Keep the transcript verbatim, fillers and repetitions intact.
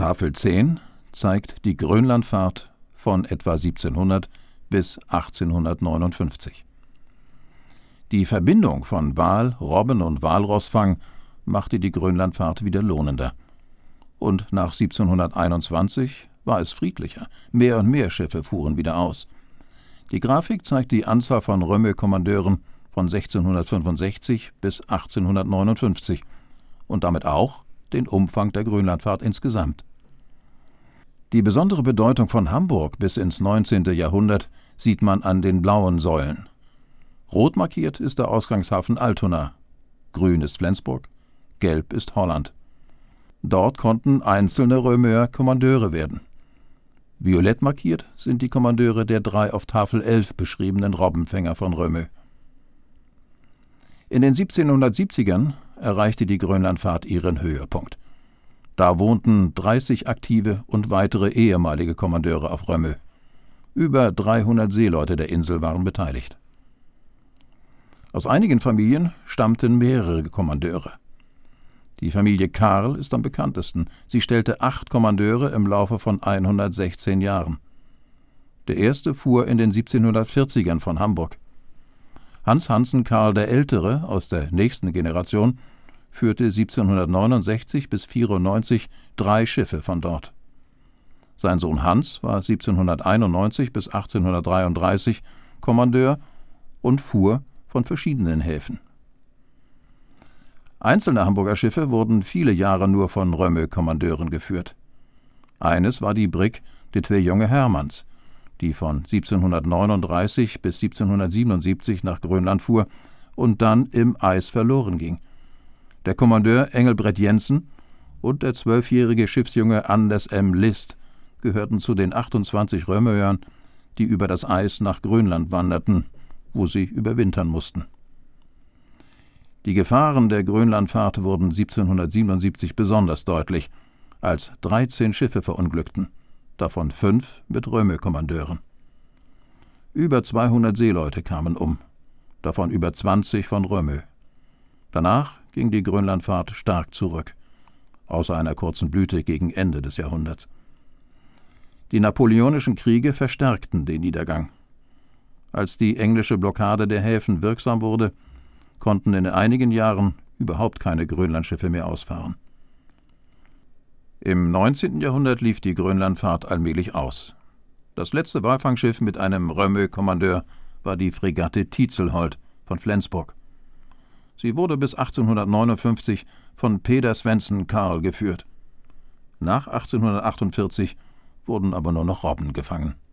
Tafel zehn zeigt die Grönlandfahrt von etwa siebzehnhundert bis achtzehnhundertneunundfünfzig. Die Verbindung von Wal-, Robben- und Walrossfang machte die Grönlandfahrt wieder lohnender. Und nach siebzehnhunderteinundzwanzig war es friedlicher. Mehr und mehr Schiffe fuhren wieder aus. Die Grafik zeigt die Anzahl von Rømø-Kommandeuren von sechzehnhundertfünfundsechzig bis achtzehnhundertneunundfünfzig und damit auch den Umfang der Grönlandfahrt insgesamt. Die besondere Bedeutung von Hamburg bis ins neunzehnte Jahrhundert sieht man an den blauen Säulen. Rot markiert ist der Ausgangshafen Altona, grün ist Flensburg, gelb ist Holland. Dort konnten einzelne Rømøer Kommandeure werden. Violett markiert sind die Kommandeure der drei auf Tafel elf beschriebenen Robbenfänger von Rømø. In den siebzehnhundertsiebzigern erreichte die Grönlandfahrt ihren Höhepunkt. Da wohnten dreißig aktive und weitere ehemalige Kommandeure auf Rømø. Über dreihundert Seeleute der Insel waren beteiligt. Aus einigen Familien stammten mehrere Kommandeure. Die Familie Karl ist am bekanntesten. Sie stellte acht Kommandeure im Laufe von hundertsechzehn Jahren. Der erste fuhr in den siebzehnhundertvierzigern von Hamburg. Hans Hansen Karl der Ältere aus der nächsten Generation führte siebzehnhundertneunundsechzig bis vierundneunzig drei Schiffe von dort. Sein Sohn Hans war siebzehnhunderteinundneunzig bis achtzehnhundertdreiunddreißig Kommandeur und fuhr von verschiedenen Häfen. Einzelne Hamburger Schiffe wurden viele Jahre nur von Rømø-Kommandeuren geführt. Eines war die Brig de Twee Jonge Hermans, die von siebzehnhundertneununddreißig bis siebzehnhundertsiebenundsiebzig nach Grönland fuhr und dann im Eis verloren ging. Der Kommandeur Engelbrett Jensen und der zwölfjährige Schiffsjunge Anders M. List gehörten zu den achtundzwanzig Rømøern, die über das Eis nach Grönland wanderten, wo sie überwintern mussten. Die Gefahren der Grönlandfahrt wurden siebzehnhundertsiebenundsiebzig besonders deutlich, als dreizehn Schiffe verunglückten, davon fünf mit Rømø-Kommandeuren. Über zweihundert Seeleute kamen um, davon über zwanzig von Rømø. Danach ging die Grönlandfahrt stark zurück, außer einer kurzen Blüte gegen Ende des Jahrhunderts. Die napoleonischen Kriege verstärkten den Niedergang. Als die englische Blockade der Häfen wirksam wurde, konnten in einigen Jahren überhaupt keine Grönlandschiffe mehr ausfahren. Im neunzehnten Jahrhundert lief die Grönlandfahrt allmählich aus. Das letzte Walfangschiff mit einem Rømø-Kommandeur war die Fregatte Tietzelholt von Flensburg. Sie wurde bis achtzehnhundertneunundfünfzig von Peder Svendsen Karl geführt. Nach achtzehnhundertachtundvierzig wurden aber nur noch Robben gefangen.